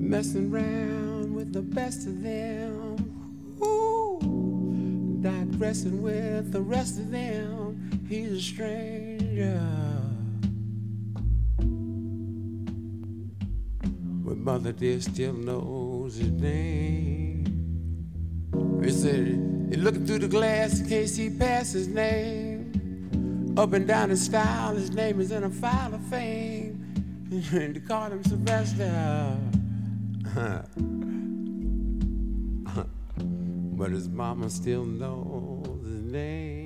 messing around with the best of them. Ooh, digressing with the rest of them. He's a stranger. But Mother dear still knows his name. He said he's looking through the glass in case he passes his name. Up and down the style, his name is in a file of fame. They call him Sylvester. But his mama still knows his name.